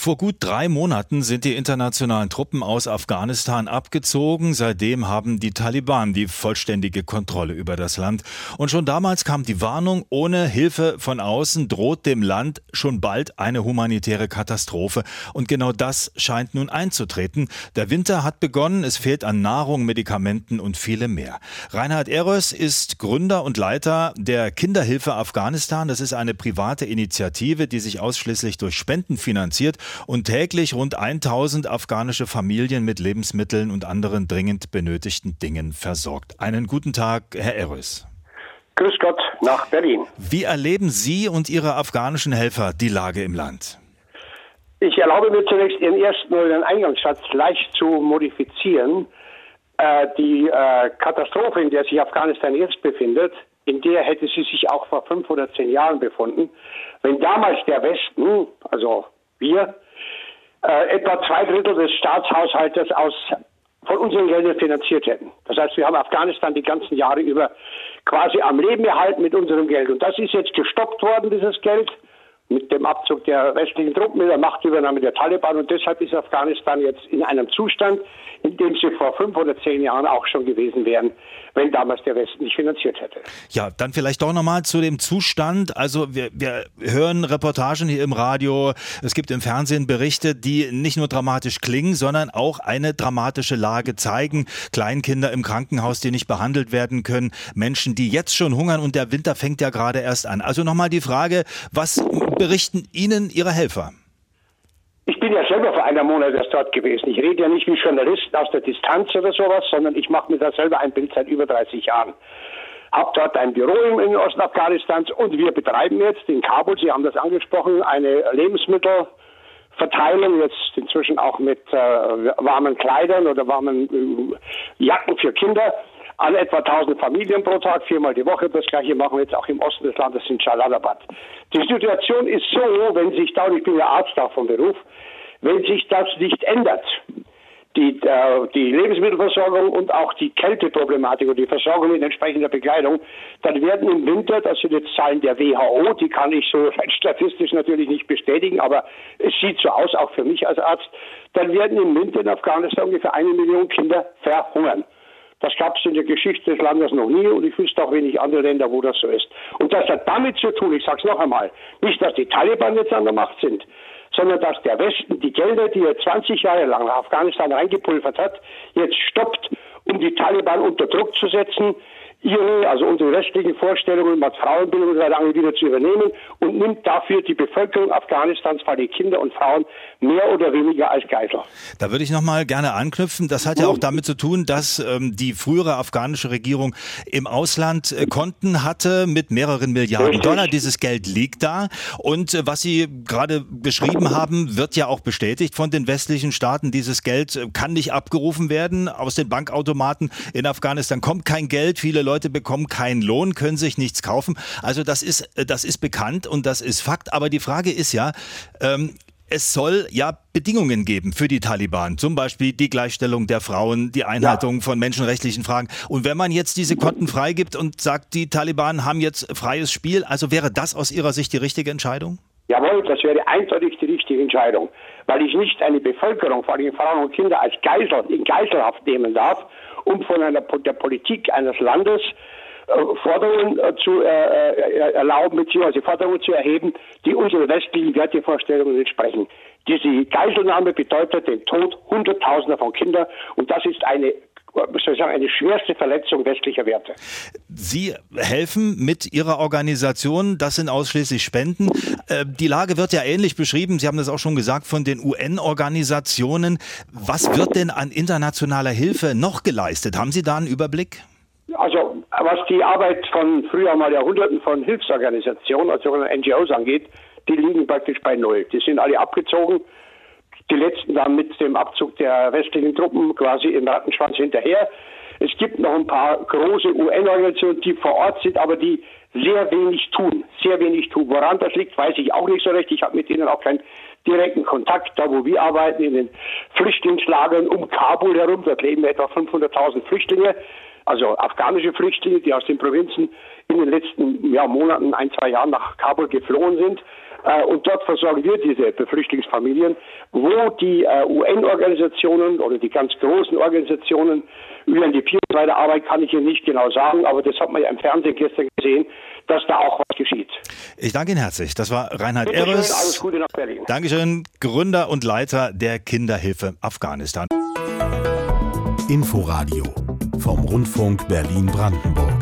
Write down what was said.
Vor gut 3 Monaten sind die internationalen Truppen aus Afghanistan abgezogen. Seitdem haben die Taliban die vollständige Kontrolle über das Land. Und schon damals kam die Warnung, ohne Hilfe von außen droht dem Land schon bald eine humanitäre Katastrophe. Und genau das scheint nun einzutreten. Der Winter hat begonnen, es fehlt an Nahrung, Medikamenten und viele mehr. Reinhard Erös ist Gründer und Leiter der Kinderhilfe Afghanistan. Das ist eine private Initiative, die sich ausschließlich durch Spenden finanziert und täglich rund 1000 afghanische Familien mit Lebensmitteln und anderen dringend benötigten Dingen versorgt. Einen guten Tag, Herr Erös. Grüß Gott nach Berlin. Wie erleben Sie und Ihre afghanischen Helfer die Lage im Land? Ich erlaube mir zunächst Ihren ersten oder Ihren Eingangssatz leicht zu modifizieren. Die Katastrophe, in der sich Afghanistan jetzt befindet, in der hätte sie sich auch vor 5 oder 10 Jahren befunden, wenn damals der Westen, also wir, etwa 2/3 des Staatshaushaltes von unseren Geldern finanziert hätten. Das heißt, wir haben Afghanistan die ganzen Jahre über quasi am Leben erhalten mit unserem Geld. Und das ist jetzt gestoppt worden, dieses Geld, mit dem Abzug der westlichen Truppen, mit der Machtübernahme der Taliban. Und deshalb ist Afghanistan jetzt in einem Zustand, in dem sie vor 5 oder 10 Jahren auch schon gewesen wären, wenn damals der Westen nicht finanziert hätte. Ja, dann vielleicht doch nochmal zu dem Zustand. Also wir hören Reportagen hier im Radio, es gibt im Fernsehen Berichte, die nicht nur dramatisch klingen, sondern auch eine dramatische Lage zeigen. Kleinkinder im Krankenhaus, die nicht behandelt werden können, Menschen, die jetzt schon hungern und der Winter fängt ja gerade erst an. Also nochmal die Frage, was berichten Ihnen Ihre Helfer? Ich bin ja selber vor einem Monat erst dort gewesen. Ich rede ja nicht wie Journalist aus der Distanz oder sowas, sondern ich mache mir da selber ein Bild seit über 30 Jahren. Hab dort ein Büro im Osten Afghanistans und wir betreiben jetzt in Kabul, Sie haben das angesprochen, eine Lebensmittelverteilung, jetzt inzwischen auch mit warmen Kleidern oder warmen Jacken für Kinder an etwa 1000 Familien pro Tag, 4-mal die Woche. Das Gleiche machen wir jetzt auch im Osten des Landes in Jalalabad. Die Situation ist so, wenn sich da, und ich bin ja Arzt auch vom Beruf, wenn sich das nicht ändert, die Lebensmittelversorgung und auch die Kälteproblematik und die Versorgung mit entsprechender Bekleidung, dann werden im Winter, das sind jetzt Zahlen der WHO, die kann ich so statistisch natürlich nicht bestätigen, aber es sieht so aus, auch für mich als Arzt, dann werden im Winter in Afghanistan ungefähr 1 Million Kinder verhungern. Das gab es in der Geschichte des Landes noch nie und ich wüsste auch wenig andere Länder, wo das so ist. Und das hat damit zu tun, ich sage es noch einmal, nicht, dass die Taliban jetzt an der Macht sind, sondern dass der Westen die Gelder, die er 20 Jahre lang nach Afghanistan reingepulvert hat, jetzt stoppt, um die Taliban unter Druck zu setzen, also unsere restlichen Vorstellungen, was Frauenbildung und so weiter wieder zu übernehmen und nimmt dafür die Bevölkerung Afghanistans, vor allem Kinder und Frauen, mehr oder weniger als Geisel. Da würde ich nochmal gerne anknüpfen. Das hat ja auch damit zu tun, dass die frühere afghanische Regierung im Ausland Konten hatte mit mehreren Milliarden Dollar. Dieses Geld liegt da. Und was Sie gerade beschrieben haben, wird ja auch bestätigt von den westlichen Staaten. Dieses Geld kann nicht abgerufen werden. Aus den Bankautomaten in Afghanistan kommt kein Geld. Viele Leute bekommen keinen Lohn, können sich nichts kaufen. Also das ist bekannt und das ist Fakt. Aber die Frage ist ja, es soll ja Bedingungen geben für die Taliban, zum Beispiel die Gleichstellung der Frauen, die Einhaltung von menschenrechtlichen Fragen. Und wenn man jetzt diese Konten freigibt und sagt, die Taliban haben jetzt freies Spiel, also wäre das aus Ihrer Sicht die richtige Entscheidung? Jawohl, das wäre eindeutig die richtige Entscheidung, weil ich nicht eine Bevölkerung, vor allem Frauen und Kinder, als Geisel in Geiselhaft nehmen darf, um von der Politik eines Landes Forderungen zu erlauben, beziehungsweise Forderungen zu erheben, die unseren westlichen Wertevorstellungen entsprechen. Diese Geiselnahme bedeutet den Tod Hunderttausender von Kindern und das ist eine schwerste Verletzung westlicher Werte. Sie helfen mit Ihrer Organisation, das sind ausschließlich Spenden. Die Lage wird ja ähnlich beschrieben, Sie haben das auch schon gesagt, von den UN-Organisationen. Was wird denn an internationaler Hilfe noch geleistet? Haben Sie da einen Überblick? Also was die Arbeit von früher mal Jahrhunderten von Hilfsorganisationen, also NGOs angeht, die liegen praktisch bei Null. Die sind alle abgezogen. Die letzten dann mit dem Abzug der westlichen Truppen quasi im Rattenschwanz hinterher. Es gibt noch ein paar große UN-Organisationen, die vor Ort sind, aber die sehr wenig tun. Woran das liegt, weiß ich auch nicht so recht. Ich habe mit ihnen auch keinen direkten Kontakt. Da, wo wir arbeiten, in den Flüchtlingslagern um Kabul herum, dort leben etwa 500.000 Flüchtlinge, also afghanische Flüchtlinge, die aus den Provinzen in den letzten Monaten, 1-2 Jahren nach Kabul geflohen sind. Und dort versorgen wir diese Flüchtlingsfamilien, wo die UN-Organisationen oder die ganz großen Organisationen UNDP und so weiter arbeiten, kann ich Ihnen nicht genau sagen, aber das hat man ja im Fernsehen gestern gesehen, dass da auch was geschieht. Ich danke Ihnen herzlich. Das war Reinhard Bitte schön, Erres. alles Gute nach Berlin. Dankeschön, Gründer und Leiter der Kinderhilfe Afghanistan. Inforadio vom Rundfunk Berlin-Brandenburg.